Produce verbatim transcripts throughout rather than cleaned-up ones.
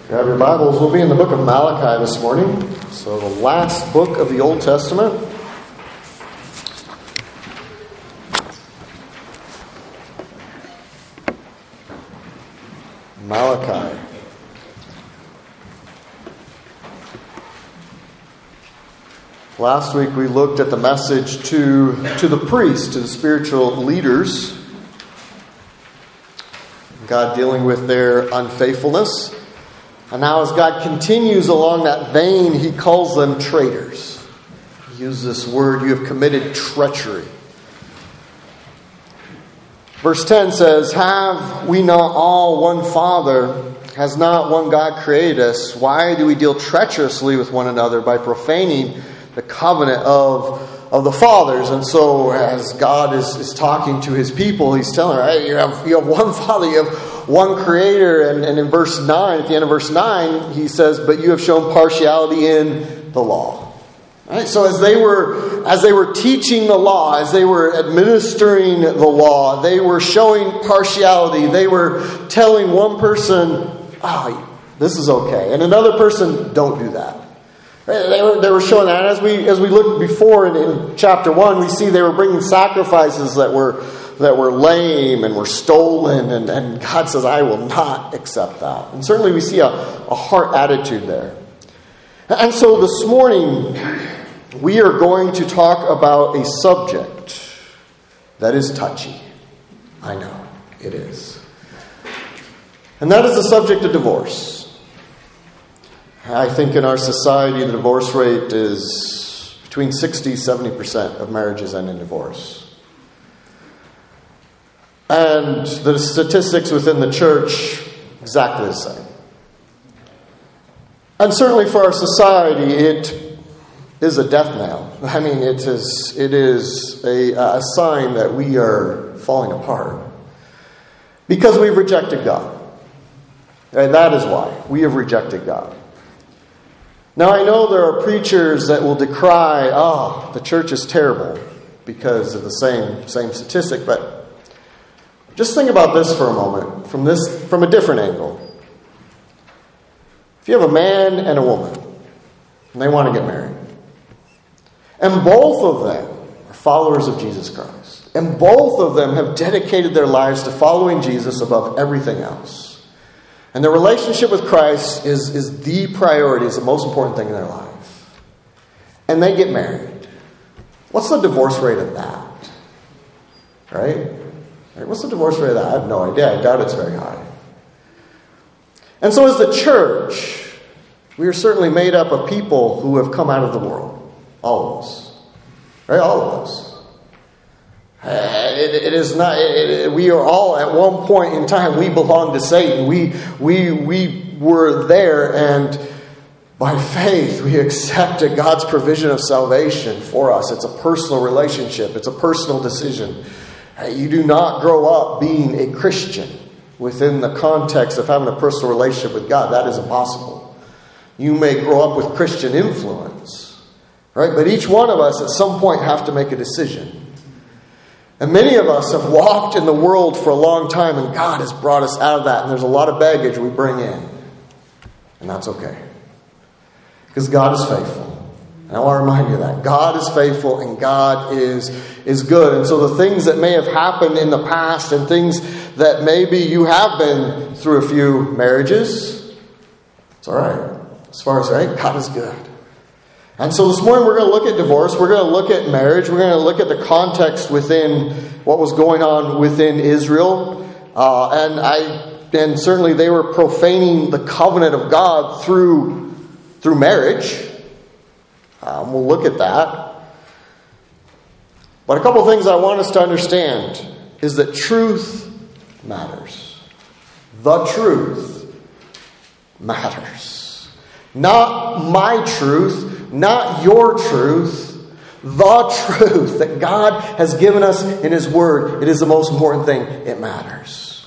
Grab your Bibles. We'll be in the book of Malachi this morning. So the last book of the Old Testament. Malachi. Last week we looked at the message to, to the priests, to the spiritual leaders. God dealing with their unfaithfulness. And now as God continues along that vein, He calls them traitors. He uses this word, you have committed treachery. Verse ten says, have we not all one Father? Has not one God created us? Why do we deal treacherously with one another by profaning the covenant of, of the fathers? And so as God is, is talking to His people, He's telling them, hey, you have, you have one Father, you have one Creator. And, and in verse nine, at the end of verse nine, He says, but you have shown partiality in the law. Right? So as they were as they were teaching the law, as they were administering the law, they were showing partiality. They were telling one person, oh, this is okay. And another person, don't do that. They were, they were showing that. As we as we looked before in, in chapter one, we see they were bringing sacrifices that were that were lame and were stolen. And, and God says, I will not accept that. And certainly we see a, a heart attitude there. And so this morning, we are going to talk about a subject that is touchy. I know, it is. And that is the subject of divorce. I think in our society, the divorce rate is between sixty to seventy percent of marriages end in divorce. And the statistics within the church, exactly the same. And certainly for our society, it is a death knell. I mean, it is it is a, a sign that we are falling apart. Because we've rejected God. And that is why. We have rejected God. Now, I know there are preachers that will decry, oh, the church is terrible because of the same, same statistic. But just think about this for a moment, from this from a different angle. If you have a man and a woman, and they want to get married, and both of them are followers of Jesus Christ, and both of them have dedicated their lives to following Jesus above everything else, and their relationship with Christ is, is the priority, is the most important thing in their life, and they get married, what's the divorce rate of that? Right? What's the divorce rate of that? I have no idea. I doubt it's very high. And so as the church, we are certainly made up of people who have come out of the world. All of us. Right? All of us. Uh, it, it is not, it, it, we are all at one point in time, we belong to Satan. We, we, we were there, and by faith we accepted God's provision of salvation for us. It's a personal relationship. It's a personal decision. Uh, you do not grow up being a Christian within the context of having a personal relationship with God. That is impossible. You may grow up with Christian influence, right? But each one of us at some point have to make a decision. And many of us have walked in the world for a long time, and God has brought us out of that. And there's a lot of baggage we bring in. And that's okay. Because God is faithful. And I want to remind you of that. God is faithful and God is, is good. And so the things that may have happened in the past and things that maybe you have been through a few marriages, it's all right. As far as right, God is good. And so this morning we're going to look at divorce. We're going to look at marriage. We're going to look at the context within what was going on within Israel. Uh, and I and certainly they were profaning the covenant of God through, through marriage. Um, we'll look at that. But a couple of things I want us to understand is that truth matters. The truth matters. Not my truth, not your truth. The truth that God has given us in His Word. It is the most important thing. It matters.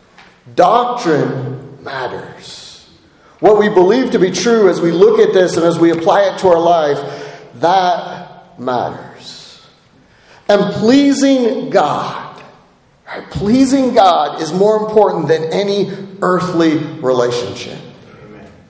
Doctrine matters. What we believe to be true as we look at this and as we apply it to our life, that matters. And pleasing God, right? Pleasing God is more important than any earthly relationship.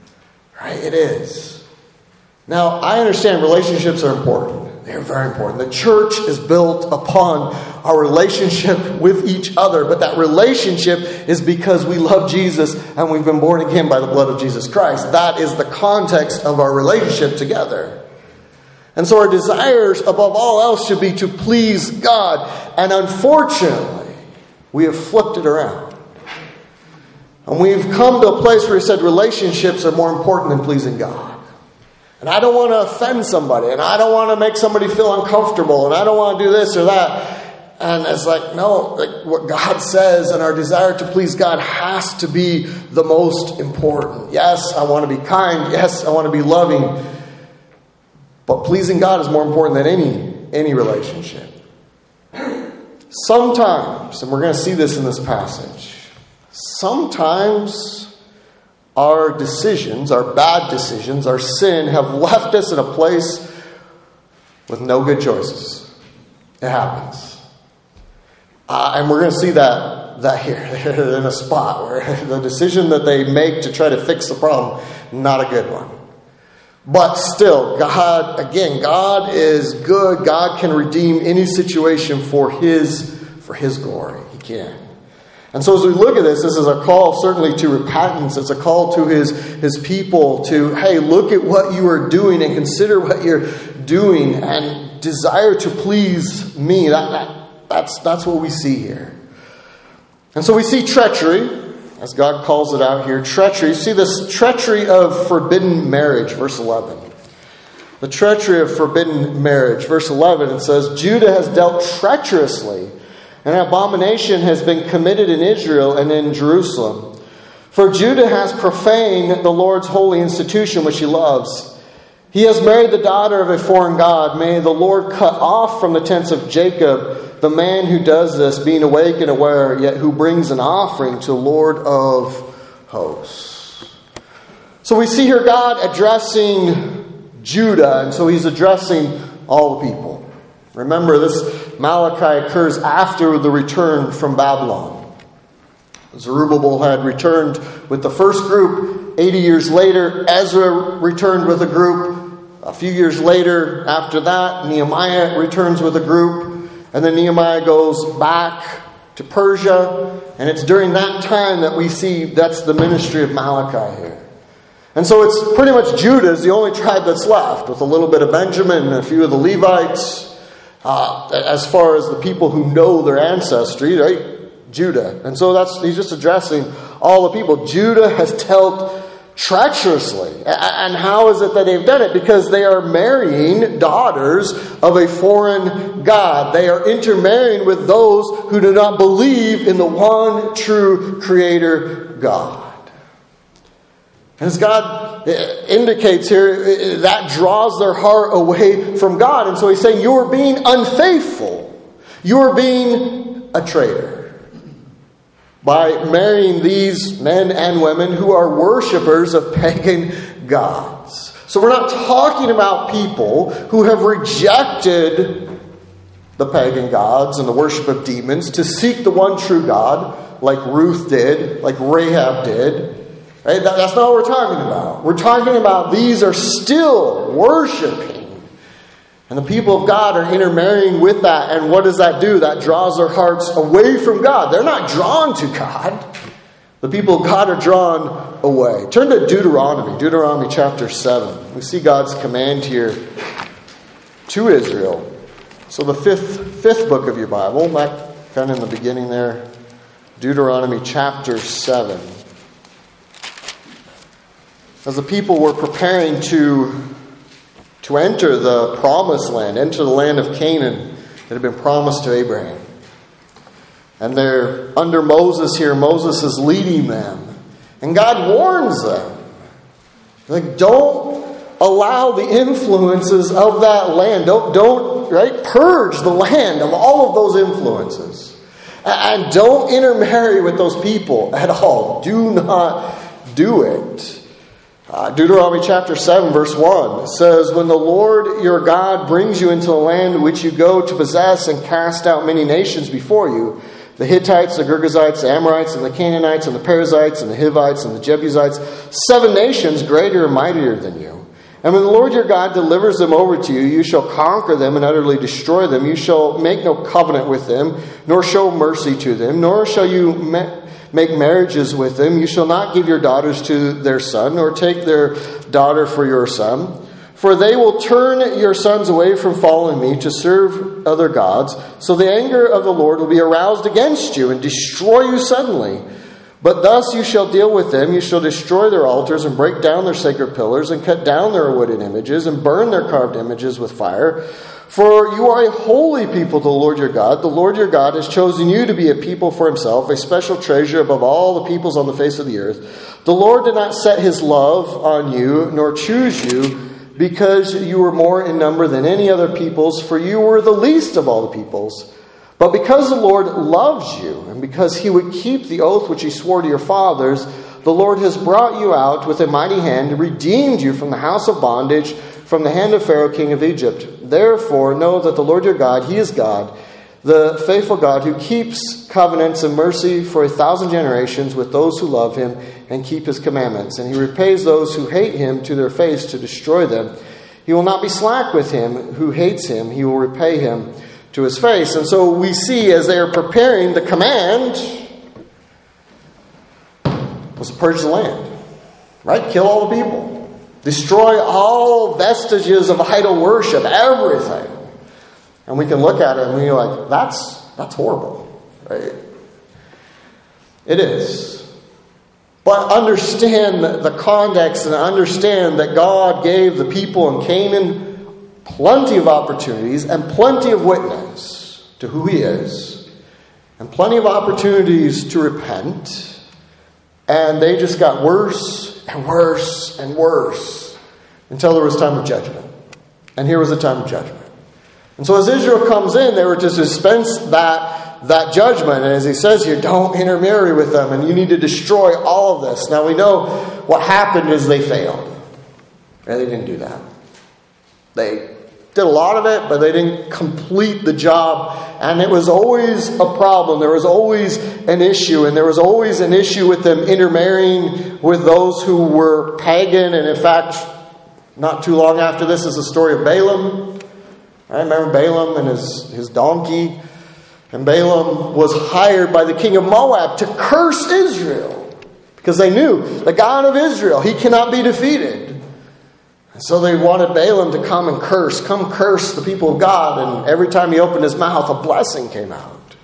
Right? It is. Now, I understand relationships are important. They're very important. The church is built upon our relationship with each other, but that relationship is because we love Jesus and we've been born again by the blood of Jesus Christ. That is the context of our relationship together. And so our desires, above all else, should be to please God. And unfortunately, we have flipped it around. And we've come to a place where we said relationships are more important than pleasing God. And I don't want to offend somebody. And I don't want to make somebody feel uncomfortable. And I don't want to do this or that. And it's like, no, like what God says and our desire to please God has to be the most important. Yes, I want to be kind. Yes, I want to be loving. But pleasing God is more important than any, any relationship. Sometimes, and we're going to see this in this passage, sometimes our decisions, our bad decisions, our sin have left us in a place with no good choices. It happens. Uh, and we're going to see that, that here in a spot where the decision that they make to try to fix the problem, not a good one. But still, God, again, God is good. God can redeem any situation for His, for His glory. He can. And so as we look at this, this is a call certainly to repentance. It's a call to His, His people to, hey, look at what you are doing and consider what you're doing and desire to please me. That, that, that's, that's what we see here. And so we see treachery. As God calls it out here, treachery. You see this treachery of forbidden marriage, verse eleven. The treachery of forbidden marriage. Verse eleven, it says, Judah has dealt treacherously, and abomination has been committed in Israel and in Jerusalem. For Judah has profaned the Lord's holy institution which he loves. He has married the daughter of a foreign god. May the Lord cut off from the tents of Jacob the man who does this, being awake and aware, yet who brings an offering to the Lord of hosts. So we see here God addressing Judah, and so he's addressing all the people. Remember, this Malachi occurs after the return from Babylon. Zerubbabel had returned with the first group. eighty years later, Ezra returned with a group. A few years later, after that, Nehemiah returns with a group. And then Nehemiah goes back to Persia. And it's during that time that we see that's the ministry of Malachi here. And so it's pretty much Judah is the only tribe that's left, with a little bit of Benjamin and a few of the Levites. Uh, as far as the people who know their ancestry, right? Judah. And so that's he's just addressing all the people. Judah has dealt treacherously. And how is it that they've done it? Because they are marrying daughters of a foreign god. They are intermarrying with those who do not believe in the one true Creator God. And as God indicates here, that draws their heart away from God. And so he's saying, you're being unfaithful. You're being a traitor. By marrying these men and women who are worshipers of pagan gods. So we're not talking about people who have rejected the pagan gods and the worship of demons to seek the one true God, like Ruth did, like Rahab did. Right? That, that's not what we're talking about. We're talking about these are still worshiping. And the people of God are intermarrying with that. And what does that do? That draws their hearts away from God. They're not drawn to God. The people of God are drawn away. Turn to Deuteronomy. Deuteronomy chapter seven. We see God's command here to Israel. So the fifth, fifth book of your Bible, back kind of in the beginning there. Deuteronomy chapter seven. As the people were preparing to to enter the promised land, enter the land of Canaan that had been promised to Abraham. And they're under Moses here. Moses is leading them. And God warns them. Like, don't allow the influences of that land. Don't, don't, right? Purge the land of all of those influences. And don't intermarry with those people at all. Do not do it. Uh, Deuteronomy chapter seven verse one says, when the Lord your God brings you into the land which you go to possess and cast out many nations before you, the Hittites, the Girgashites, the Amorites, and the Canaanites, and the Perizzites, and the Hivites, and the Jebusites, seven nations greater and mightier than you. And when the Lord your God delivers them over to you, you shall conquer them and utterly destroy them. You shall make no covenant with them, nor show mercy to them, nor shall you ma- make marriages with them. You shall not give your daughters to their son, nor take their daughter for your son. For they will turn your sons away from following me to serve other gods. So the anger of the Lord will be aroused against you and destroy you suddenly. But thus you shall deal with them. You shall destroy their altars and break down their sacred pillars and cut down their wooden images and burn their carved images with fire. For you are a holy people to the Lord your God. The Lord your God has chosen you to be a people for himself, a special treasure above all the peoples on the face of the earth. The Lord did not set his love on you, nor choose you, because you were more in number than any other peoples, for you were the least of all the peoples. But because the Lord loves you, and because he would keep the oath which he swore to your fathers, the Lord has brought you out with a mighty hand and redeemed you from the house of bondage, from the hand of Pharaoh king of Egypt. Therefore know that the Lord your God, he is God, the faithful God who keeps covenants and mercy for a thousand generations with those who love him and keep his commandments. And he repays those who hate him to their face to destroy them. He will not be slack with him who hates him. He will repay him to his face. And so we see as they are preparing, the command was to purge the land. Right? Kill all the people. Destroy all vestiges of idol worship. Everything. And we can look at it and we're like, that's, that's horrible. Right? It is. But understand the context and understand that God gave the people in Canaan plenty of opportunities and plenty of witness to who he is. And plenty of opportunities to repent. And they just got worse and worse and worse until there was time of judgment. And here was a time of judgment. And so as Israel comes in, they were to dispense that, that judgment. And as he says here, don't intermarry with them. And you need to destroy all of this. Now we know what happened is they failed. And they didn't do that. They did a lot of it, but they didn't complete the job. And it was always a problem. There was always an issue. And there was always an issue with them intermarrying with those who were pagan. And in fact, not too long after this is the story of Balaam. I remember Balaam and his, his donkey. And Balaam was hired by the king of Moab to curse Israel. Because they knew the God of Israel, he cannot be defeated. And so they wanted Balaam to come and curse. Come curse the people of God. And every time he opened his mouth, a blessing came out.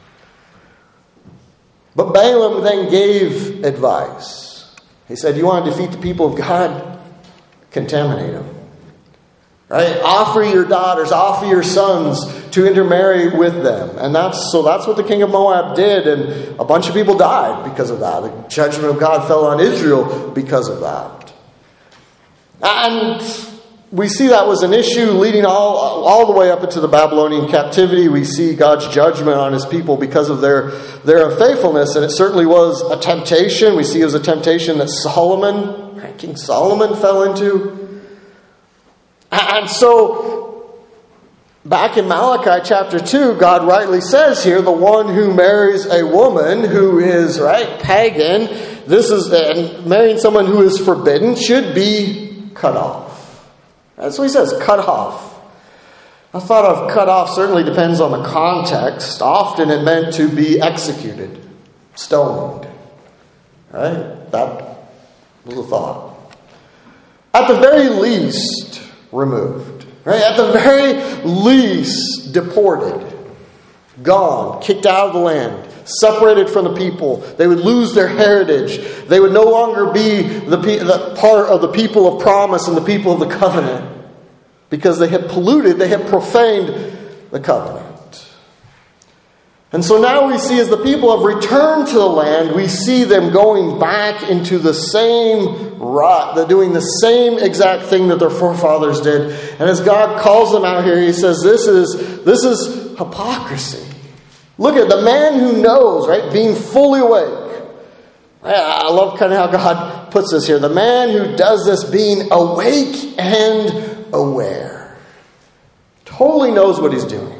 But Balaam then gave advice. He said, you want to defeat the people of God? Contaminate them. Right? Offer your daughters, offer your sons to intermarry with them. And that's so that's what the king of Moab did. And a bunch of people died because of that. The judgment of God fell on Israel because of that. And we see that was an issue leading all, all the way up into the Babylonian captivity. We see God's judgment on his people because of their, their unfaithfulness. And it certainly was a temptation. We see it was a temptation that Solomon, King Solomon fell into. And so, back in Malachi chapter two, God rightly says here, the one who marries a woman who is, right, pagan, this is, and marrying someone who is forbidden, should be cut off. That's what he says, cut off. I thought of cut off certainly depends on the context. Often it meant to be executed, stoned. Right? That was a thought. At the very least, removed. Right? At the very least, deported. Gone. Kicked out of the land. Separated from the people. They would lose their heritage. They would no longer be the, the part of the people of promise and the people of the covenant. Because they had polluted, they had profaned the covenant. And so now we see as the people have returned to the land, we see them going back into the same rut. They're doing the same exact thing that their forefathers did. And as God calls them out here, he says, this is, this is hypocrisy. Look at the man who knows, right? Being fully awake. I love kind of how God puts this here. The man who does this being awake and aware. Totally knows what he's doing.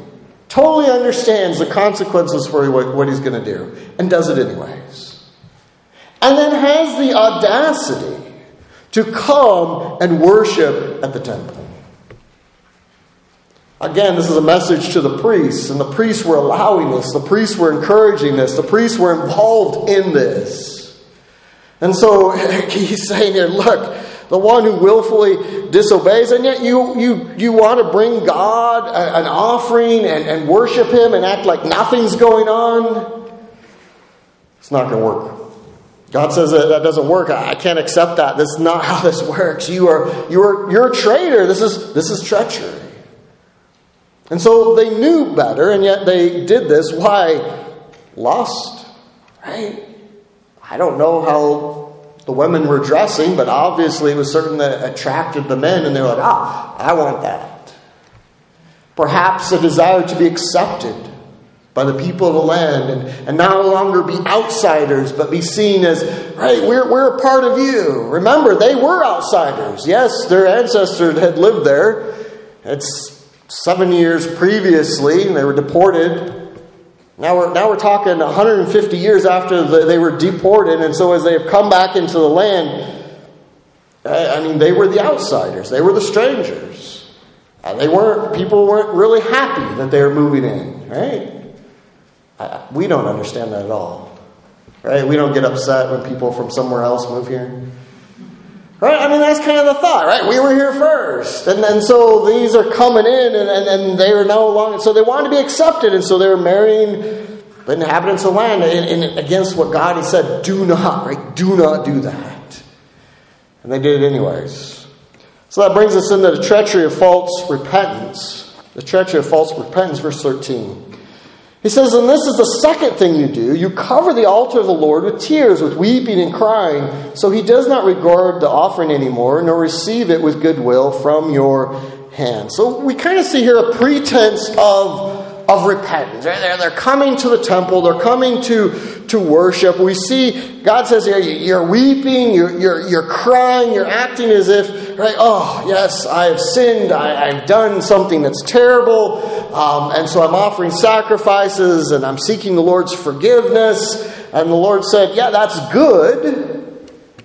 totally understands the consequences for what he's going to do, and does it anyways. And then has the audacity to come and worship at the temple. Again, this is a message to the priests, and the priests were allowing this. The priests were encouraging this. The priests were involved in this. And so he's saying here, look, the one who willfully disobeys, and yet you you you want to bring God a, an offering and, and worship Him and act like nothing's going on, it's not going to work. God says that, that doesn't work. I, I can't accept that. This is not how this works. You are you are you're a traitor. This is this is treachery. And so they knew better, and yet they did this. Why? Lust, right? I don't know how the women were dressing, but obviously it was something that attracted the men, and they were like, ah, I want that. Perhaps a desire to be accepted by the people of the land, and, and no longer be outsiders, but be seen as, right, we're, we're a part of you. Remember, they were outsiders. Yes, their ancestors had lived there. It's Seven years previously, they were deported. Now we're now we're talking one hundred fifty years after the, they were deported, and so as they have come back into the land, I mean, they were the outsiders. They were the strangers. Uh, they weren't. People weren't really happy that they were moving in. Right? Uh, we don't understand that at all. Right? We don't get upset when people from somewhere else move here. Right? I mean, that's kind of the thought, right? We were here first. And then so these are coming in, and, and, and they are no longer, so they wanted to be accepted, and so they were marrying the inhabitants of the land and, and against what God had said, do not, right? Do not do that. And they did it anyways. So that brings us into the treachery of false repentance. The treachery of false repentance, verse thirteen. He says, and this is the second thing you do. You cover the altar of the Lord with tears, with weeping and crying, so He does not regard the offering anymore, nor receive it with goodwill from your hand. So we kind of see here a pretense of, of repentance. They're, they're coming to the temple. They're coming to, to worship. We see, God says here, you're weeping, you're, you're, you're crying, you're acting as if, right, oh, yes, I have sinned. I, I've done something that's terrible. Um, and so I'm offering sacrifices and I'm seeking the Lord's forgiveness. And the Lord said, yeah, that's good.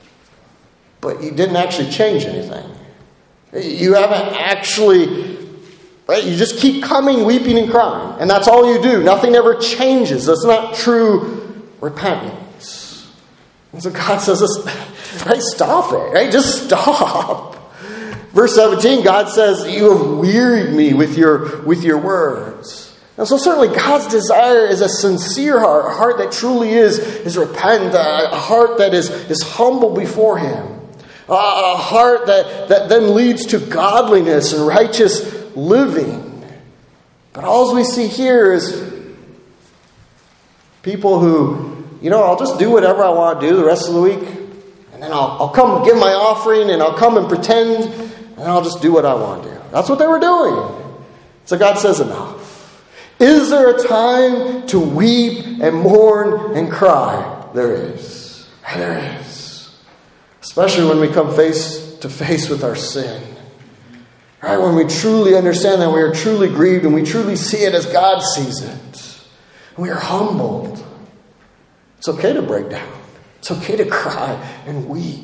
But you didn't actually change anything. You haven't actually, right? You just keep coming, weeping and crying. And that's all you do. Nothing ever changes. That's not true repentance. And so God says, right, stop it, right? Just stop. Verse seventeen, God says, you have wearied me with your, with your words. And so certainly God's desire is a sincere heart, a heart that truly is, is repentant, a heart that is, is humble before Him. A heart that, that then leads to godliness and righteous living. But all we see here is people who, you know, I'll just do whatever I want to do the rest of the week. And then I'll, I'll come give my offering and I'll come and pretend. And I'll just do what I want to do. That's what they were doing. So God says, enough. Is there a time to weep and mourn and cry? There is. There is. Especially when we come face to face with our sin. Right? When we truly understand that we are truly grieved and we truly see it as God sees it. And we are humbled. It's okay to break down. It's okay to cry and weep.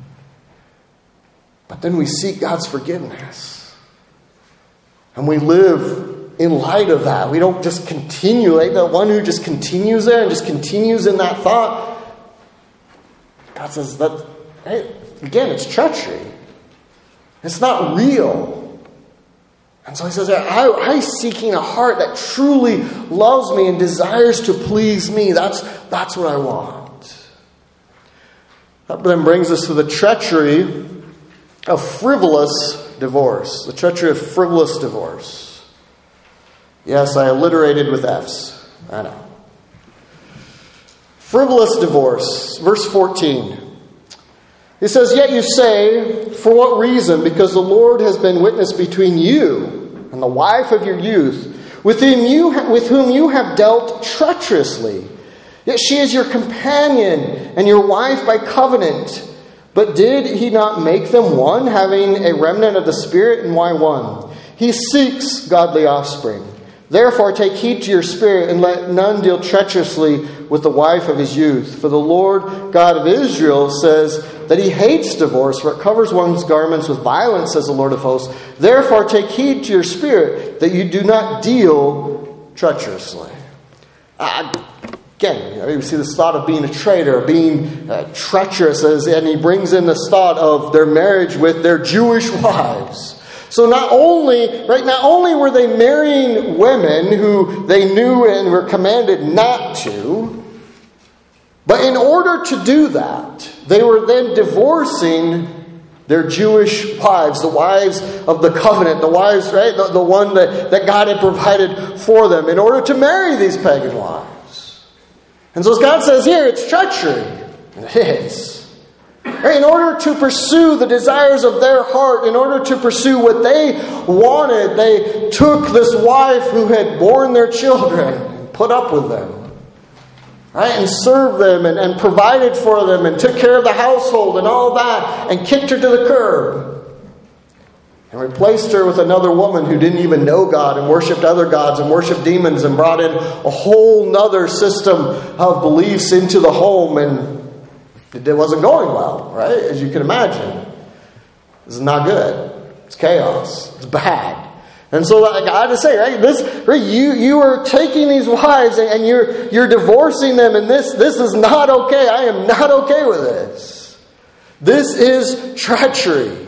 But then we seek God's forgiveness. And we live in light of that. We don't just continue. Like the one who just continues there and just continues in that thought. God says that, hey, again, it's treachery. It's not real. And so He says, I, I'm seeking a heart that truly loves me and desires to please me. That's, that's what I want. That then brings us to the treachery of frivolous divorce. The treachery of frivolous divorce. Yes, I alliterated with F's. I know. Frivolous divorce. Verse fourteen. He says, yet you say, for what reason? Because the Lord has been witness between you and the wife of your youth, with whom you, with whom you have dealt treacherously. Yet she is your companion and your wife by covenant. But did He not make them one, having a remnant of the Spirit? And why one? He seeks godly offspring. Therefore take heed to your spirit, and let none deal treacherously with the wife of his youth. For the Lord God of Israel says that he hates divorce, for it covers one's garments with violence, says the Lord of hosts. Therefore take heed to your spirit, that you do not deal treacherously. Uh, again, you know, you see this thought of being a traitor, being uh, treacherous, as, and he brings in this thought of their marriage with their Jewish wives. So not only, right, not only were they marrying women who they knew and were commanded not to, but in order to do that, they were then divorcing their Jewish wives, the wives of the covenant, the wives, right, the, the one that, that God had provided for them, in order to marry these pagan wives. And so as God says here, it's treachery. And it is. In order to pursue the desires of their heart, in order to pursue what they wanted, they took this wife who had borne their children and put up with them, right? And served them and, and provided for them and took care of the household and all that, and kicked her to the curb and replaced her with another woman who didn't even know God and worshipped other gods and worshipped demons and brought in a whole nother system of beliefs into the home, and it wasn't going well, right? As you can imagine. This is not good. It's chaos. It's bad. And so I got to say, right, this, right, you, you are taking these wives and you're, you're divorcing them, and this, this is not okay. I am not okay with this. This is treachery.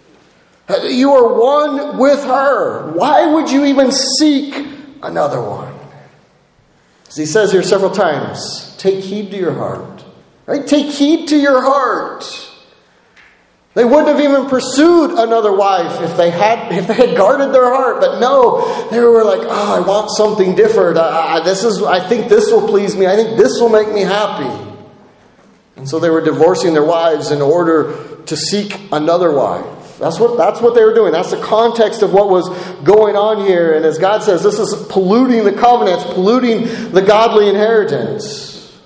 You are one with her. Why would you even seek another one? As he says here several times, take heed to your heart. Right? Take heed to your heart. They wouldn't have even pursued another wife if they had if they had guarded their heart. But no, they were like, oh, I want something different. I, I, this is, I think this will please me. I think this will make me happy. And so they were divorcing their wives in order to seek another wife. That's what, that's what they were doing. That's the context of what was going on here. And as God says, this is polluting the covenant. It's polluting the godly inheritance.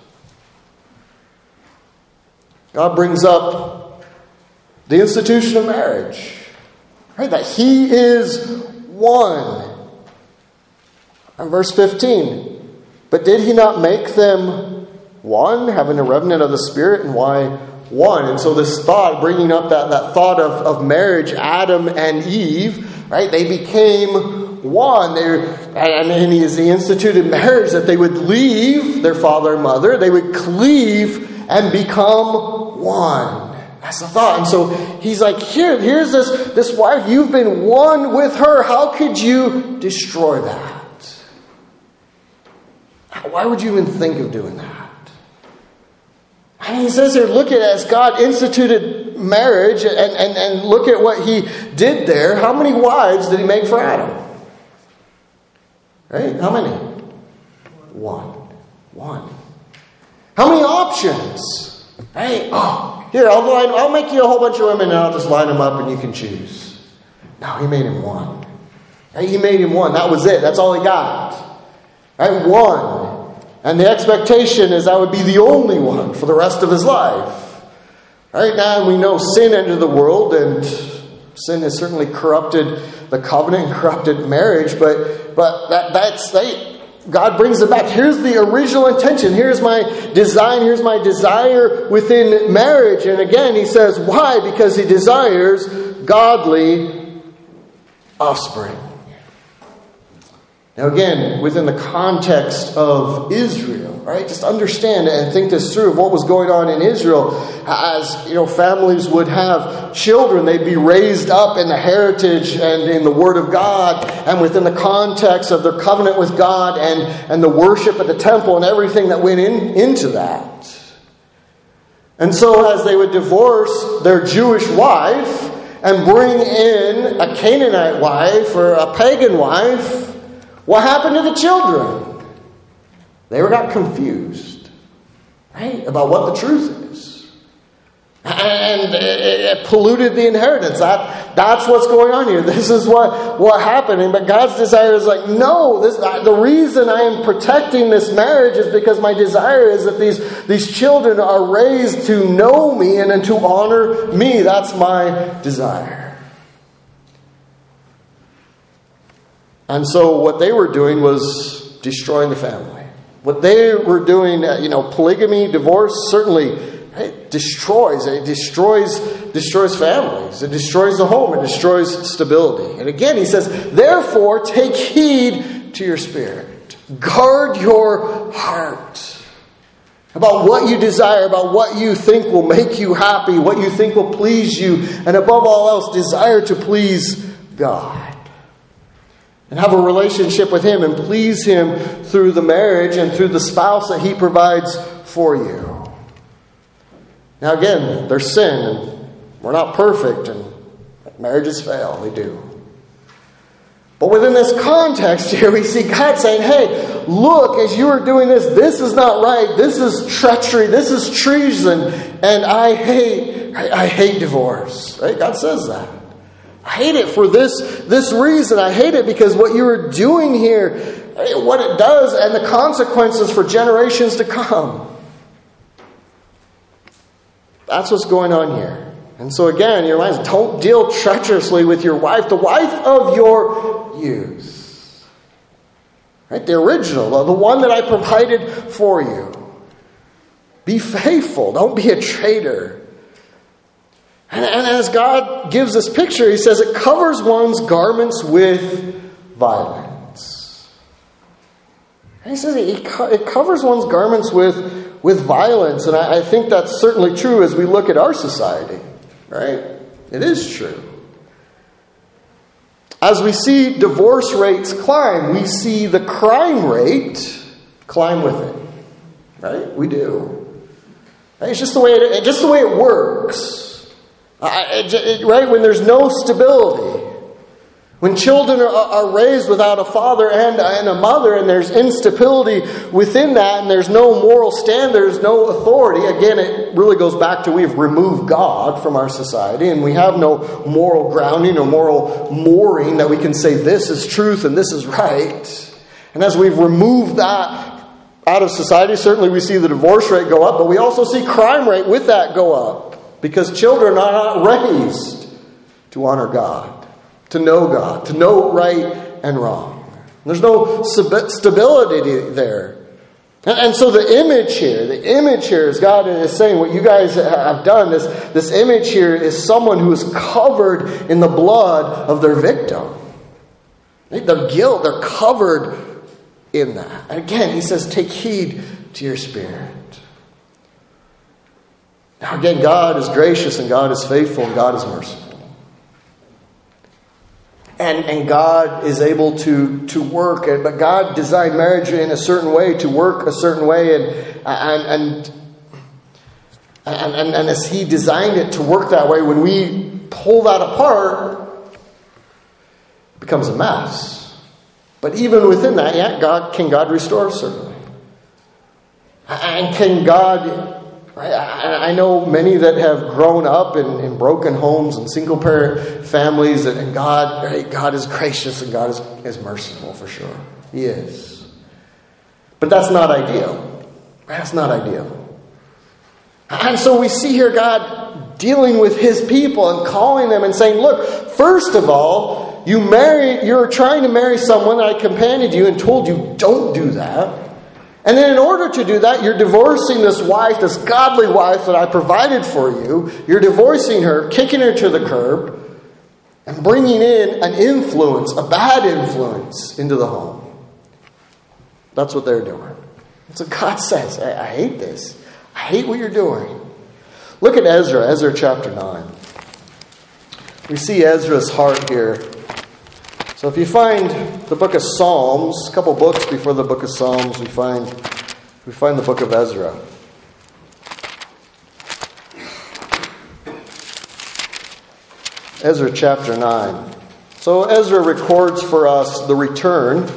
God brings up the institution of marriage, right? That He is one. And verse fifteen, but did He not make them one, having a remnant of the Spirit, and why one? And so this thought, bringing up that, that thought of, of marriage, Adam and Eve, right? They became one. They, and, and He, he instituted marriage, that they would leave their father and mother, they would cleave and become one. That's the thought. And so he's like, here, here's this, this wife. You've been one with her. How could you destroy that? Why would you even think of doing that? And he says here, look at it, as God instituted marriage, and, and, and look at what He did there. How many wives did He make for Adam? Right? How many? One. One. How many options? Hey, oh, here, I'll, line, I'll make you a whole bunch of women and I'll just line them up and you can choose. No, He made him one. Hey, He made him one. That was it. That's all He got. Right? One. And the expectation is that would be the only one for the rest of his life. Right now we know sin entered the world, and sin has certainly corrupted the covenant and corrupted marriage, but, but that, that's... They, God brings it back. Here's the original intention. Here's my design. Here's my desire within marriage. And again, He says, why? Because He desires godly offspring. Now again, within the context of Israel, right? Just understand and think this through of what was going on in Israel. As, you know, families would have children, they'd be raised up in the heritage and in the Word of God, and within the context of their covenant with God, and, and the worship at the temple and everything that went in, into that. And so as they would divorce their Jewish wife and bring in a Canaanite wife or a pagan wife, what happened to the children? They were got confused, right, about what the truth is. And it, it polluted the inheritance. That, that's what's going on here. This is what, what happened. But God's desire is like, no, this, the reason I am protecting this marriage is because my desire is that these, these children are raised to know Me and, and to honor Me. That's my desire. And so what they were doing was destroying the family. What they were doing, you know, polygamy, divorce, certainly it destroys. It destroys, destroys families. It destroys the home. It destroys stability. And again, he says, therefore, take heed to your spirit. Guard your heart about what you desire, about what you think will make you happy, what you think will please you, and above all else, desire to please God. And have a relationship with Him and please Him through the marriage and through the spouse that He provides for you. Now again, there's sin, and we're not perfect, and marriages fail. They do. But within this context here, we see God saying, hey, look, as you are doing this, this is not right. This is treachery. This is treason. And I hate, I, I hate divorce. Right? God says that. I hate it for this, this reason. I hate it because what you are doing here, what it does, and the consequences for generations to come. That's what's going on here. And so again, your wives, don't deal treacherously with your wife, the wife of your youth. Right? The original, the one that I provided for you. Be faithful. Don't be a traitor. And, and as God gives this picture, He says it covers one's garments with violence. And He says it, it covers one's garments with, with violence. And I, I think that's certainly true as we look at our society. Right? It is true. As we see divorce rates climb, we see the crime rate climb with it. Right? We do. Right? It's just the way it, just the way it works. I, it, it, right? When there's no stability. When children are, are raised without a father and, and a mother, and there's instability within that, and there's no moral standards, no authority, again, it really goes back to we've removed God from our society, and we have no moral grounding or moral mooring that we can say this is truth and this is right. And as we've removed that out of society, certainly we see the divorce rate go up, but we also see crime rate with that go up, because children are not raised to honor God. To know God, to know right and wrong. There's no stability there. And so the image here, the image here is God is saying what you guys have done. This, this image here is someone who is covered in the blood of their victim. Their guilt, they're covered in that. And again, He says, take heed to your spirit. Now again, God is gracious and God is faithful and God is merciful. And and God is able to, to work, but God designed marriage in a certain way to work a certain way, and and and and, and, and as He designed it to work that way, when we pull that apart, it becomes a mess. But even within that, yeah, God can God restore certainly, and can God. Right? I know many that have grown up in, in broken homes and single parent families, and God, right? God is gracious and God is, is merciful for sure. He is. But that's not ideal. That's not ideal. And so we see here God dealing with His people and calling them and saying, look, first of all, you marry, you're trying to marry someone that I commanded you and told you don't do that. And then in order to do that, you're divorcing this wife, this godly wife that I provided for you. You're divorcing her, kicking her to the curb, and bringing in an influence, a bad influence, into the home. That's what they're doing. That's what God says. I, I hate this. I hate what you're doing. Look at Ezra, Ezra chapter nine. We see Ezra's heart here. So if you find the book of Psalms, a couple books before the book of Psalms, we find we find the book of Ezra. Ezra chapter nine. So Ezra records for us the return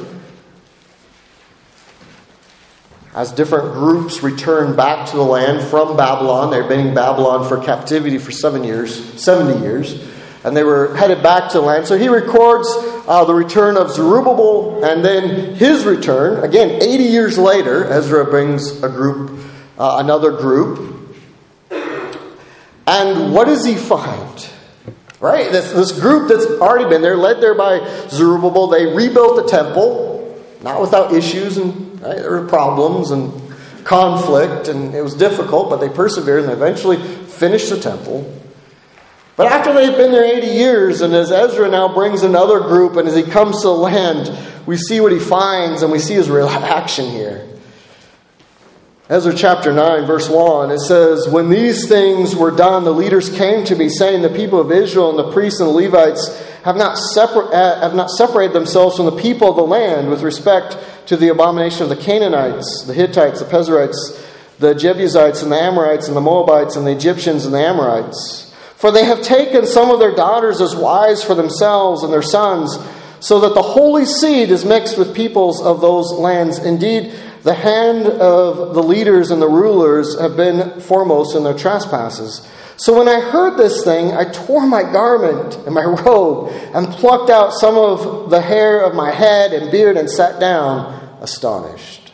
as different groups return back to the land from Babylon. They've been in Babylon for captivity for seven years, seventy years. And they were headed back to the land. So he records uh, the return of Zerubbabel and then his return. Again, eighty years later, Ezra brings a group, uh, another group. And what does he find? Right? This, this group that's already been there, led there by Zerubbabel, they rebuilt the temple, not without issues, and right, there were problems and conflict, and it was difficult, but they persevered and eventually finished the temple. But after they've been there eighty years, and as Ezra now brings another group, and as he comes to the land, we see what he finds, and we see his real action here. Ezra chapter nine, verse one, it says, "When these things were done, the leaders came to me, saying, the people of Israel and the priests and the Levites have not, separ- have not separated themselves from the people of the land with respect to the abomination of the Canaanites, the Hittites, the Perizzites, the Jebusites, and the Amorites, and the Moabites, and the Egyptians, and the Amorites. For they have taken some of their daughters as wives for themselves and their sons, so that the holy seed is mixed with peoples of those lands. Indeed, the hand of the leaders and the rulers have been foremost in their trespasses. So when I heard this thing, I tore my garment and my robe and plucked out some of the hair of my head and beard and sat down astonished.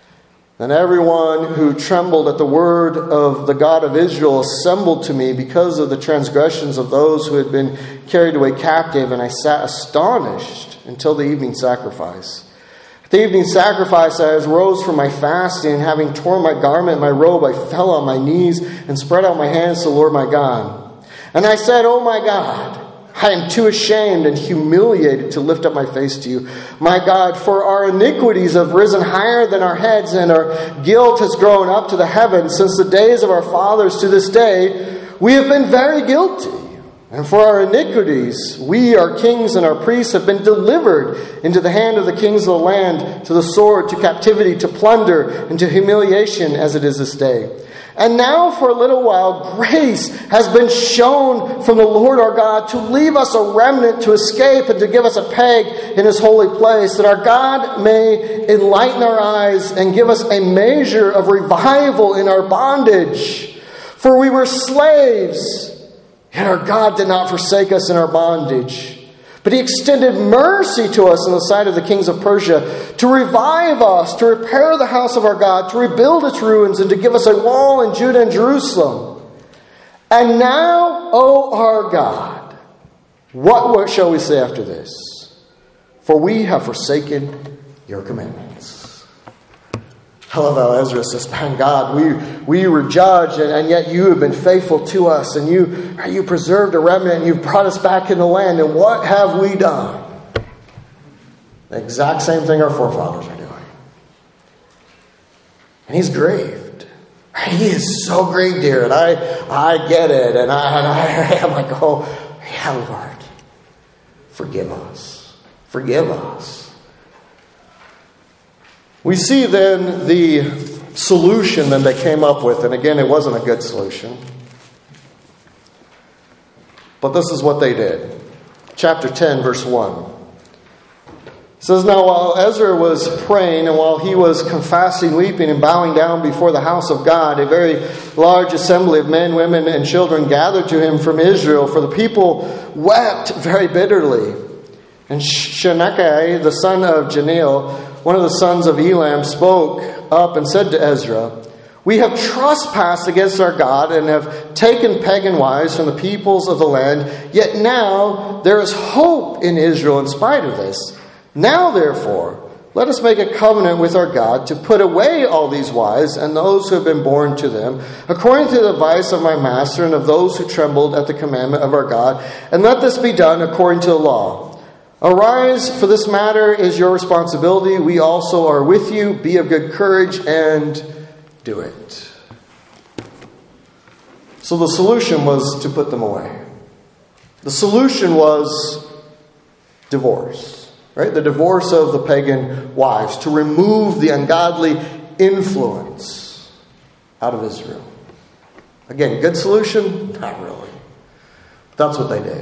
Then everyone who trembled at the word of the God of Israel assembled to me because of the transgressions of those who had been carried away captive, and I sat astonished until the evening sacrifice. At the evening sacrifice, I rose from my fasting, and having torn my garment and my robe, I fell on my knees and spread out my hands to the Lord my God. And I said, "Oh my God, I am too ashamed and humiliated to lift up my face to you. My God, for our iniquities have risen higher than our heads, and our guilt has grown up to the heavens. Since the days of our fathers to this day, we have been very guilty. And for our iniquities, we, our kings and our priests, have been delivered into the hand of the kings of the land, to the sword, to captivity, to plunder, and to humiliation, as it is this day. And now for a little while, grace has been shown from the Lord our God to leave us a remnant to escape and to give us a peg in His holy place, that our God may enlighten our eyes and give us a measure of revival in our bondage. For we were slaves, yet our God did not forsake us in our bondage. But He extended mercy to us in the sight of the kings of Persia, to revive us, to repair the house of our God, to rebuild its ruins, and to give us a wall in Judah and Jerusalem. And now, O our God, what, what shall we say after this? For we have forsaken your commandments." I love how Ezra says, "Man, God, we we were judged, and, and yet you have been faithful to us, and you you preserved a remnant, and you've brought us back in the land. And what have we done?" The exact same thing our forefathers are doing. And he's grieved. He is so grieved here, and I I get it, and I and I am like, oh yeah, Lord, forgive us, forgive us. We see then the solution that they came up with. And again, it wasn't a good solution. But this is what they did. Chapter ten, verse one. It says, "Now while Ezra was praying, and while he was confessing, weeping, and bowing down before the house of God, a very large assembly of men, women, and children gathered to him from Israel, for the people wept very bitterly. And Shemaiah, the son of Janiel, one of the sons of Elam, spoke up and said to Ezra, 'We have trespassed against our God and have taken pagan wives from the peoples of the land. Yet now there is hope in Israel in spite of this. Now therefore, let us make a covenant with our God to put away all these wives and those who have been born to them, according to the advice of my master and of those who trembled at the commandment of our God. And let this be done according to the law. Arise, for this matter is your responsibility. We also are with you. Be of good courage and do it.'" So the solution was to put them away. The solution was divorce. Right? The divorce of the pagan wives, to remove the ungodly influence out of Israel. Again, good solution? Not really. But that's what they did.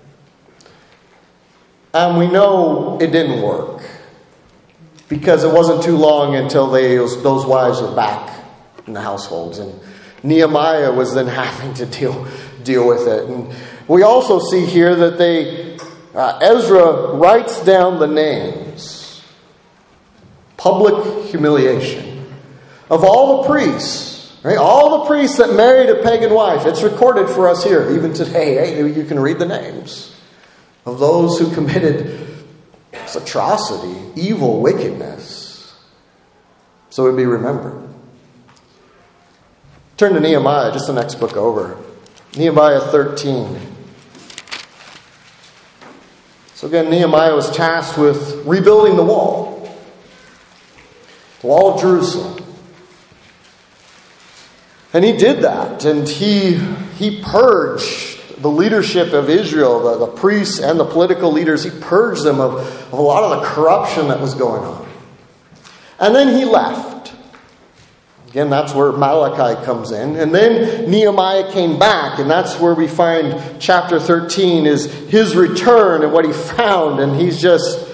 And we know it didn't work, because it wasn't too long until they, those wives were back in the households, and Nehemiah was then having to deal deal with it. And we also see here that they uh, Ezra writes down the names, public humiliation, of all the priests Right? All the priests that married a pagan wife, it's recorded for us here, even today. Hey, you can read the names of those who committed this atrocity, evil, wickedness. So it would be remembered. Turn to Nehemiah, just the next book over. Nehemiah thirteen. So again, Nehemiah was tasked with rebuilding the wall. The wall of Jerusalem. And he did that. And he, he purged the leadership of Israel, the, the priests and the political leaders. He purged them of, of a lot of the corruption that was going on. And then he left. Again, that's where Malachi comes in. And then Nehemiah came back, and that's where we find chapter thirteen is his return and what he found. And he's just,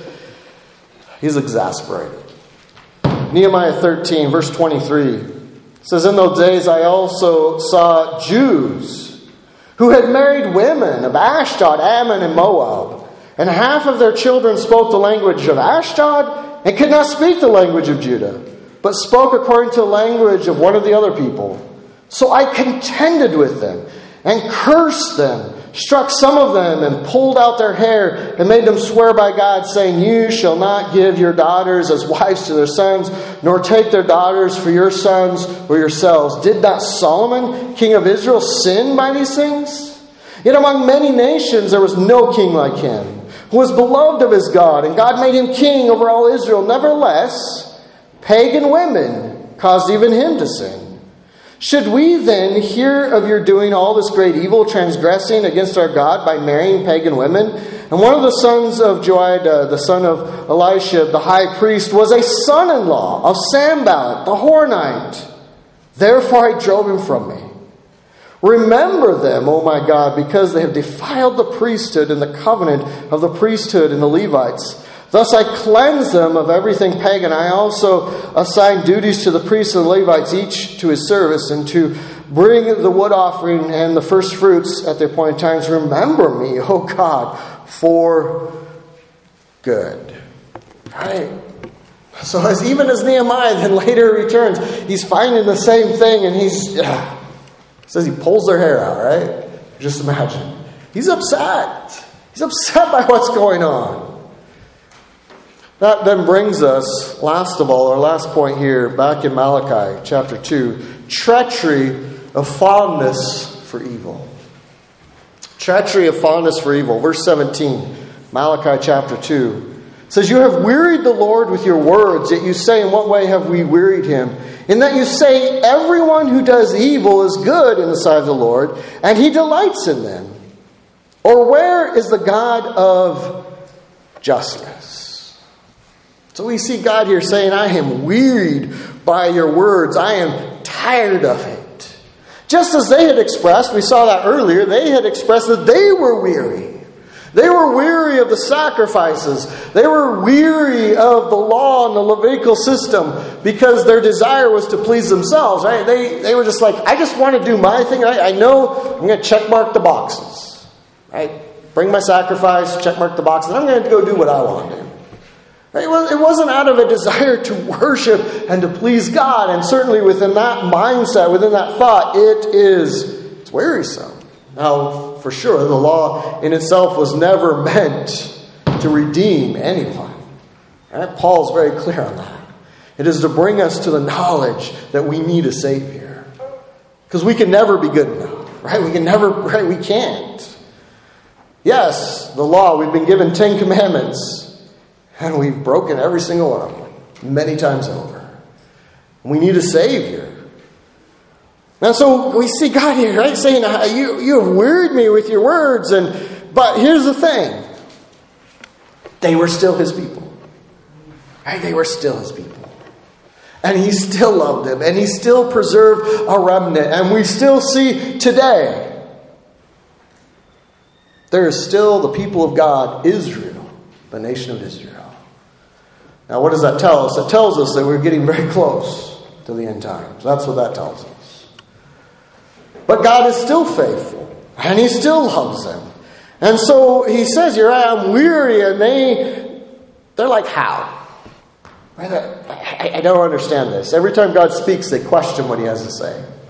he's exasperated. Nehemiah thirteen, verse twenty-three, says, "In those days I also saw Jews who had married women of Ashdod, Ammon, and Moab. And half of their children spoke the language of Ashdod and could not speak the language of Judah, but spoke according to the language of one of the other people. So I contended with them and cursed them, struck some of them and pulled out their hair and made them swear by God, saying, 'You shall not give your daughters as wives to their sons, nor take their daughters for your sons or yourselves. Did not Solomon, king of Israel, sin by these things? Yet among many nations there was no king like him, who was beloved of his God, and God made him king over all Israel. Nevertheless, pagan women caused even him to sin. Should we then hear of your doing all this great evil, transgressing against our God by marrying pagan women?' And one of the sons of Joiada, the son of Elisha, the high priest, was a son-in-law of Sanballat, the Horonite. Therefore I drove him from me. Remember them, O my God, because they have defiled the priesthood and the covenant of the priesthood and the Levites. Thus I cleanse them of everything pagan. I also assign duties to the priests and the Levites, each to his service, and to bring the wood offering and the first fruits at their appointed times. Remember me, O God, for good." Right? So as even as Nehemiah then later returns, he's finding the same thing, and he's uh, says he pulls their hair out, right? Just imagine. He's upset. He's upset by what's going on. That then brings us, last of all, our last point here, back in Malachi chapter two, treachery of fondness for evil. Treachery of fondness for evil. Verse seventeen, Malachi chapter two, says, "You have wearied the Lord with your words, yet you say, 'In what way have we wearied him?' In that you say, 'Everyone who does evil is good in the sight of the Lord, and he delights in them.' Or where is the God of justice?" So we see God here saying, "I am wearied by your words. I am tired of it." Just as they had expressed, we saw that earlier, they had expressed that they were weary. They were weary of the sacrifices. They were weary of the law and the Levitical system because their desire was to please themselves. Right? They, they were just like, "I just want to do my thing. Right? I know I'm going to check mark the boxes. Right? Bring my sacrifice, check mark the boxes. I'm going to go do what I want to do." It wasn't out of a desire to worship and to please God. And certainly within that mindset, within that thought, it is it's wearisome. Now, for sure, the law in itself was never meant to redeem anyone. Right? Paul's very clear on that. It is to bring us to the knowledge that we need a Savior. Because we can never be good enough. Right? We can never, right? We can't. Yes, the law, we've been given Ten Commandments. And we've broken every single one of them many times over. We need a Savior. And so we see God here, right, saying, you, you have wearied me with your words. And but here's the thing. They were still his people. Right? They were still his people. And he still loved them. And he still preserved a remnant. And we still see today, there is still the people of God, Israel, the nation of Israel. Now, what does that tell us? It tells us that we're getting very close to the end times. That's what that tells us. But God is still faithful, and he still loves them. And so he says here, "I'm weary," and they, they're like, "How?" I, I don't understand this. Every time God speaks, they question what he has to say.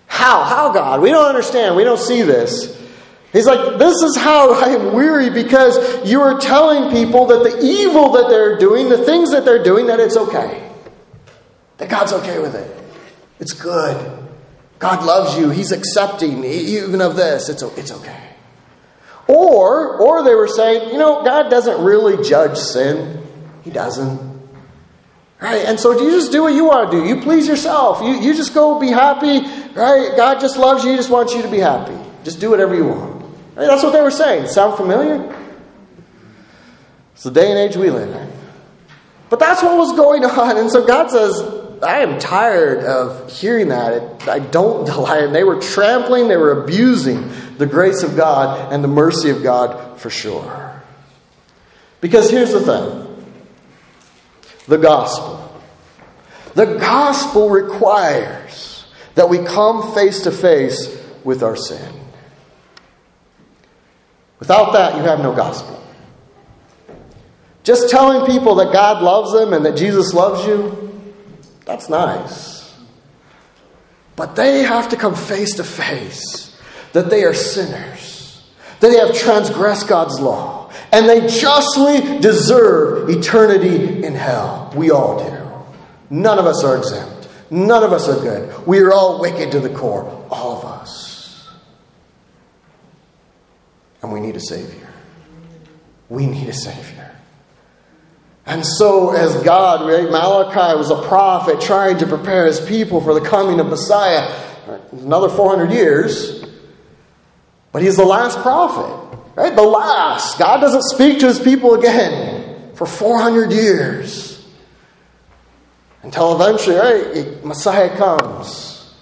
How? How, God? We don't understand. We don't see this. He's like, this is how I am weary, because you are telling people that the evil that they're doing, the things that they're doing, that it's okay. That God's okay with it. It's good. God loves you. He's accepting even of this. It's, it's okay. Or, or they were saying, you know, God doesn't really judge sin. He doesn't. Right? And so you just do what you want to do. You please yourself. You, you just go be happy. Right? God just loves you. He just wants you to be happy. Just do whatever you want. Right? That's what they were saying. Sound familiar? It's the day and age we live in. But that's what was going on. And so God says, I am tired of hearing that. I don't delight. And they were trampling, they were abusing the grace of God and the mercy of God for sure. Because here's the thing. The gospel. The gospel requires that we come face to face with our sin. Without that, you have no gospel. Just telling people that God loves them and that Jesus loves you, that's nice. But they have to come face to face that they are sinners, that they have transgressed God's law, and they justly deserve eternity in hell. We all do. None of us are exempt. None of us are good. We are all wicked to the core. All of us. And we need a Savior. We need a Savior. And so as God, right, Malachi was a prophet trying to prepare his people for the coming of Messiah. Another four hundred years. But he's the last prophet. Right? The last. God doesn't speak to his people again for four hundred years. Until eventually, right, Messiah comes.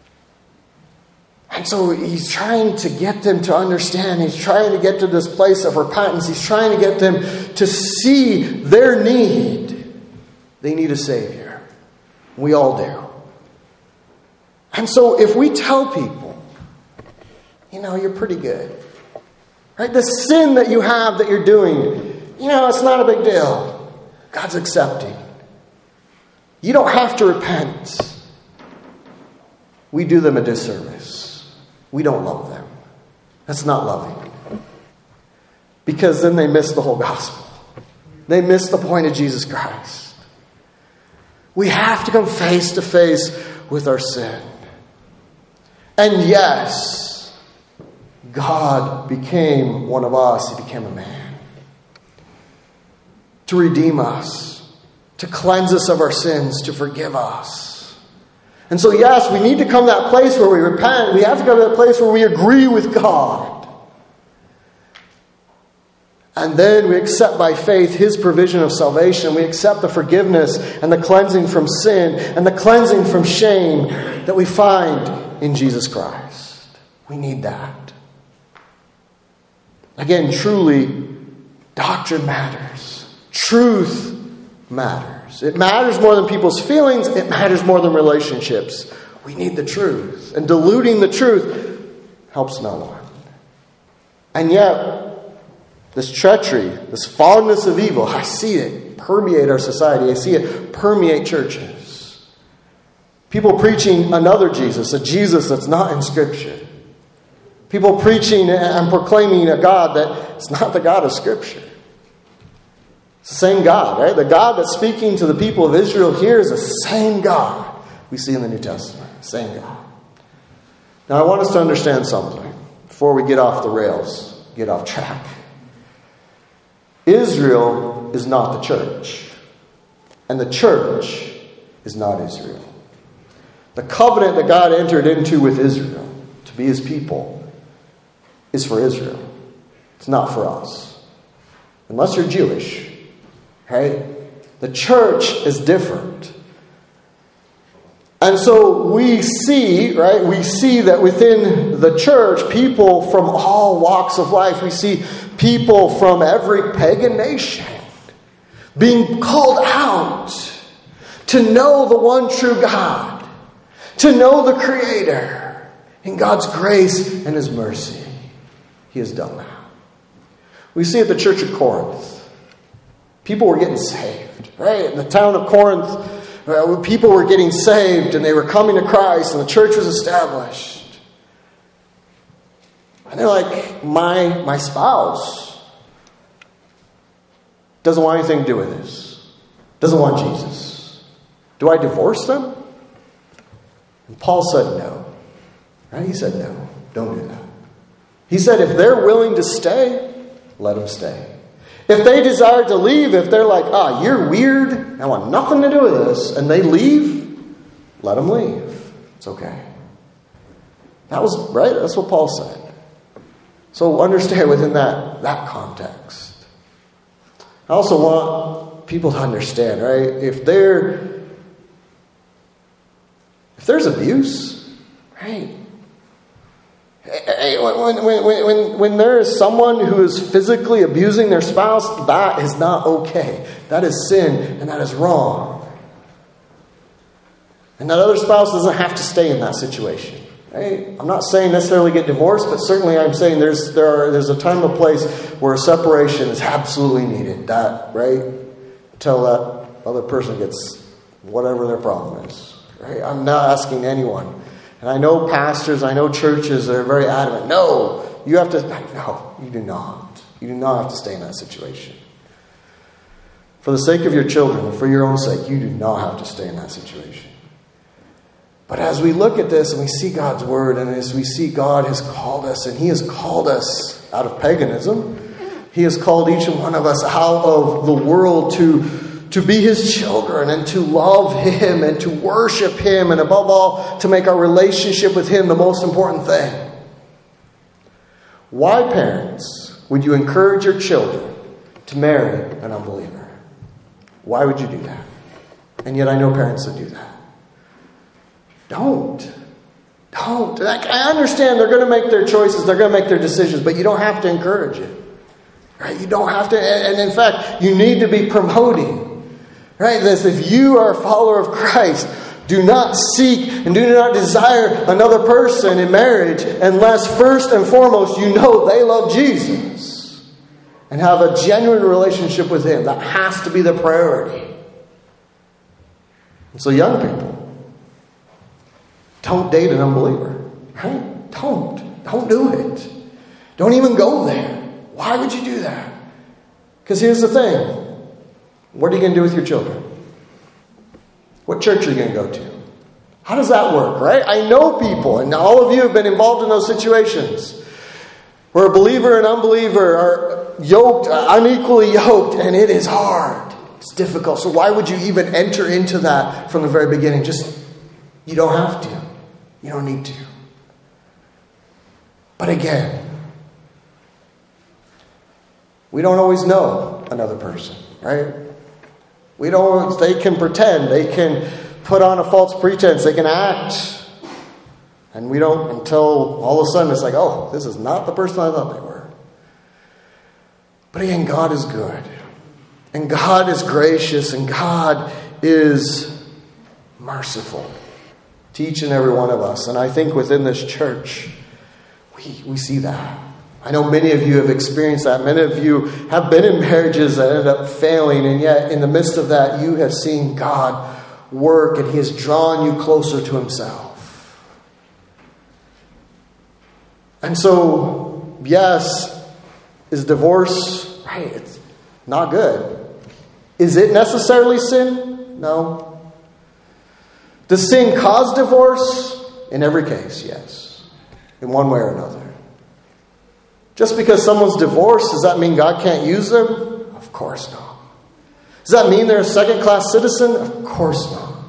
And so he's trying to get them to understand. He's trying to get to this place of repentance. He's trying to get them to see their need. They need a Savior. We all do. And so if we tell people, you know, you're pretty good. Right? The sin that you have that you're doing, you know, it's not a big deal. God's accepting. You don't have to repent. We do them a disservice. We don't love them. That's not loving. Because then they miss the whole gospel. They miss the point of Jesus Christ. We have to come face to face with our sin. And yes, God became one of us. He became a man. To redeem us. To cleanse us of our sins. To forgive us. And so yes, we need to come to that place where we repent. We have to come to that place where we agree with God. And then we accept by faith His provision of salvation. We accept the forgiveness and the cleansing from sin and the cleansing from shame that we find in Jesus Christ. We need that. Again, truly, doctrine matters. Truth matters. It matters more than people's feelings. It matters more than relationships. We need the truth. And diluting the truth helps no one. And yet, this treachery, this fondness of evil, I see it permeate our society. I see it permeate churches. People preaching another Jesus, a Jesus that's not in Scripture. People preaching and proclaiming a God that is not the God of Scripture. It's the same God, right? The God that's speaking to the people of Israel here is the same God we see in the New Testament. Same God. Now I want us to understand something before we get off the rails, get off track. Israel is not the church. And the church is not Israel. The covenant that God entered into with Israel to be His people is for Israel. It's not for us. Unless you're Jewish. Right? The church is different. And so we see, right? We see that within the church, people from all walks of life, we see people from every pagan nation being called out to know the one true God, to know the Creator in God's grace and His mercy. He has done that. We see at the church of Corinth, people were getting saved, right? In the town of Corinth, People were getting saved and they were coming to Christ and the church was established. And they're like, my, my spouse doesn't want anything to do with this. Doesn't want Jesus. Do I divorce them? And Paul said no. Right? He said no. Don't do that. He said if they're willing to stay, let them stay. If they desire to leave, if they're like, ah, you're weird, I want nothing to do with this, and they leave, let them leave. It's okay. That was, right? That's what Paul said. So understand within that, that context. I also want people to understand, right? If there, if there's abuse, right? When, when, when, when there is someone who is physically abusing their spouse, that is not okay. That is sin and that is wrong. And that other spouse doesn't have to stay in that situation. Right? I'm not saying necessarily get divorced, but certainly I'm saying there's there are, there's a time and place where a separation is absolutely needed. That, right? Until that other person gets whatever their problem is. Right? I'm not asking anyone. And I know pastors, I know churches that are very adamant. No, you have to. No, you do not. You do not have to stay in that situation. For the sake of your children, and for your own sake, you do not have to stay in that situation. But as we look at this and we see God's word, and as we see God has called us, and He has called us out of paganism, He has called each one of us out of the world to To be His children and to love Him and to worship Him, and above all, to make our relationship with Him the most important thing. Why, parents, would you encourage your children to marry an unbeliever? Why would you do that? And yet I know parents that do that. Don't. Don't. I understand they're going to make their choices, they're going to make their decisions, but you don't have to encourage it. Right? You don't have to, and in fact, you need to be promoting. Right? That if you are a follower of Christ, do not seek and do not desire another person in marriage unless first and foremost you know they love Jesus and have a genuine relationship with Him. That has to be the priority. And so young people, don't date an unbeliever. Right? Don't. Don't do it. Don't even go there. Why would you do that? Because here's the thing. What are you going to do with your children? What church are you going to go to? How does that work, right? I know people, and all of you have been involved in those situations, where a believer and unbeliever are yoked, unequally yoked, and it is hard. It's difficult. So why would you even enter into that from the very beginning? Just, you don't have to. You don't need to. But again, we don't always know another person, right? We don't, they can pretend, they can put on a false pretense, they can act. And we don't, until all of a sudden it's like, oh, this is not the person I thought they were. But again, God is good. And God is gracious. And God is merciful to each and every one of us. And I think within this church, we, we see that. I know many of you have experienced that. Many of you have been in marriages that ended up failing, and yet in the midst of that, you have seen God work, and He has drawn you closer to Himself. And so, yes, is divorce, right, it's not good. Is it necessarily sin? No. Does sin cause divorce? In every case, yes. In one way or another. Just because someone's divorced, does that mean God can't use them? Of course not. Does that mean they're a second-class citizen? Of course not.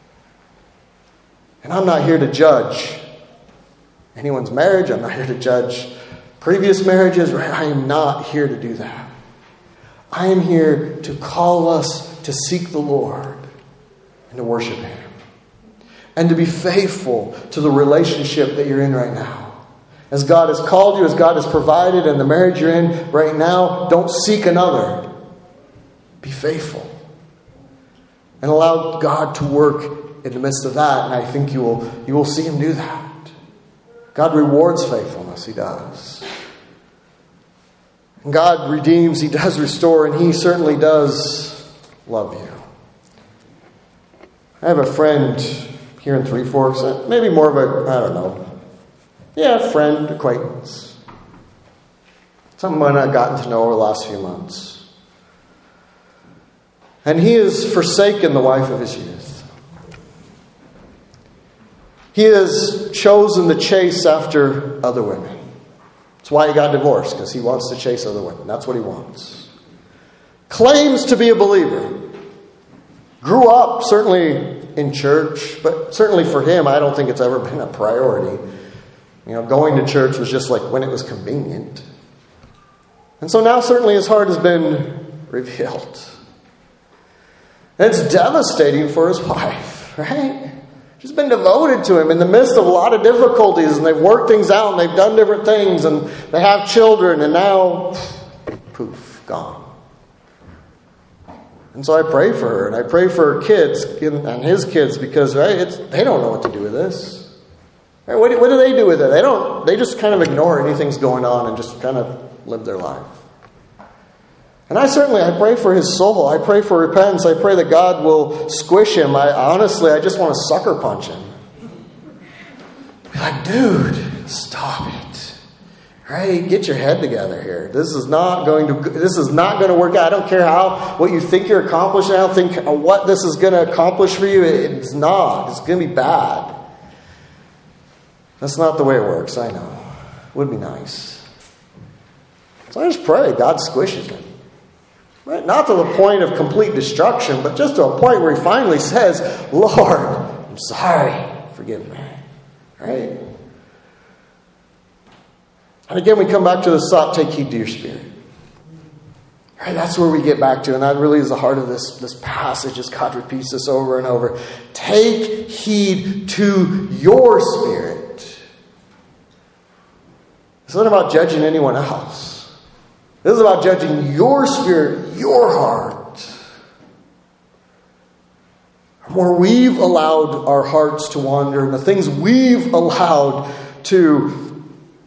And I'm not here to judge anyone's marriage. I'm not here to judge previous marriages. Right? I am not here to do that. I am here to call us to seek the Lord and to worship Him. And to be faithful to the relationship that you're in right now. As God has called you, as God has provided, and the marriage you're in right now, don't seek another. Be faithful. And allow God to work in the midst of that. And I think you will, you will see Him do that. God rewards faithfulness. He does. And God redeems. He does restore. And He certainly does love you. I have a friend here in Three Forks, maybe more of a, I don't know, yeah, friend, acquaintance. Someone I've gotten to know over the last few months. And he has forsaken the wife of his youth. He has chosen to chase after other women. That's why he got divorced, because he wants to chase other women. That's what he wants. Claims to be a believer. Grew up, certainly in church, but certainly for him, I don't think it's ever been a priority. You know, going to church was just like when it was convenient. And so now certainly his heart has been revealed. And it's devastating for his wife, right? She's been devoted to him in the midst of a lot of difficulties, and they've worked things out, and they've done different things, and they have children, and now, poof, gone. And so I pray for her, and I pray for her kids and his kids, because right, it's, they don't know what to do with this. Right, what, do, what do they do with it? They don't. They just kind of ignore anything's going on and just kind of live their life. And I certainly, I pray for his soul. I pray for repentance. I pray that God will squish him. I honestly, I just want to sucker punch him. Be like, dude, stop it. Right? Get your head together here. This is not going to. This is not going to work out. I don't care how what you think you're accomplishing. I don't think what this is going to accomplish for you. It's not. It's going to be bad. That's not the way it works. I know. It would be nice. So I just pray God squishes him. Right? Not to the point of complete destruction, but just to a point where he finally says, Lord, I'm sorry. Forgive me. Right? And again, we come back to this thought, take heed to your spirit. Right? That's where we get back to, and that really is the heart of this, this passage as God repeats this over and over. Take heed to your spirit. It's not about judging anyone else. This is about judging your spirit, your heart. Where we've allowed our hearts to wander and the things we've allowed to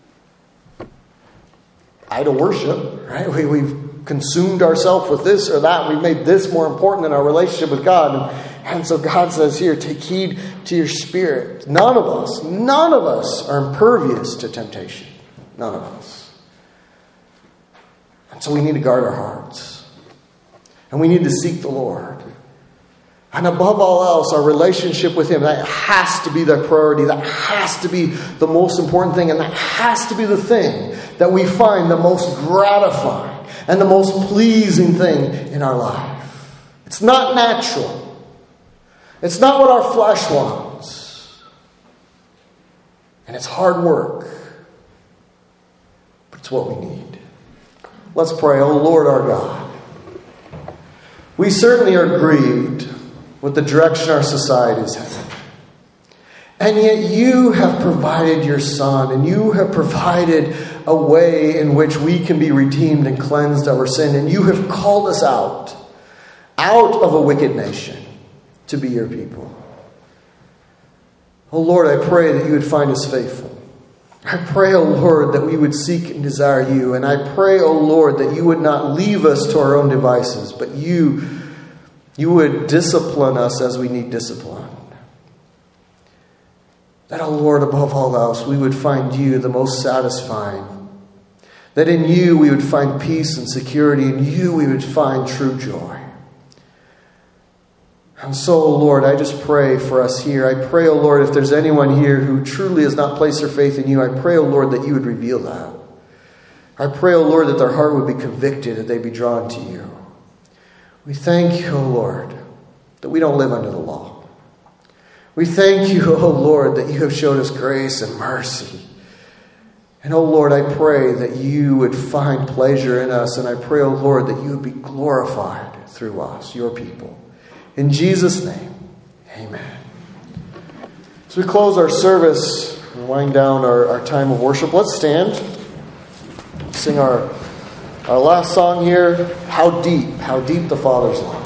idol worship, right? We, we've consumed ourselves with this or that. We've made this more important than our relationship with God. And, and so God says here, take heed to your spirit. None of us, none of us are impervious to temptation. None of us. And so we need to guard our hearts. And we need to seek the Lord. And above all else, our relationship with Him, that has to be the priority. That has to be the most important thing. And that has to be the thing that we find the most gratifying and the most pleasing thing in our life. It's not natural. It's not what our flesh wants. And it's hard work. But it's what we need. Let's pray. Oh Lord our God, we certainly are grieved with the direction our society is headed. And yet you have provided your Son, and you have provided a way in which we can be redeemed and cleansed of our sin. And you have called us out, out of a wicked nation to be your people. Oh Lord, I pray that you would find us faithful. I pray, O Lord, that we would seek and desire you. And I pray, O Lord, that you would not leave us to our own devices, but you, you would discipline us as we need discipline. That, O Lord, above all else, we would find you the most satisfying. That in you we would find peace and security. In you we would find true joy. And so, O Lord, I just pray for us here. I pray, O Lord, if there's anyone here who truly has not placed their faith in you, I pray, O Lord, that you would reveal that. I pray, O Lord, that their heart would be convicted, that they be drawn to you. We thank you, O Lord, that we don't live under the law. We thank you, O Lord, that you have showed us grace and mercy. And, O Lord, I pray that you would find pleasure in us. And I pray, O Lord, that you would be glorified through us, your people. In Jesus' name, amen. As we close our service and wind down our, our time of worship, let's stand. Sing our, our last song here, How Deep, How Deep the Father's Love.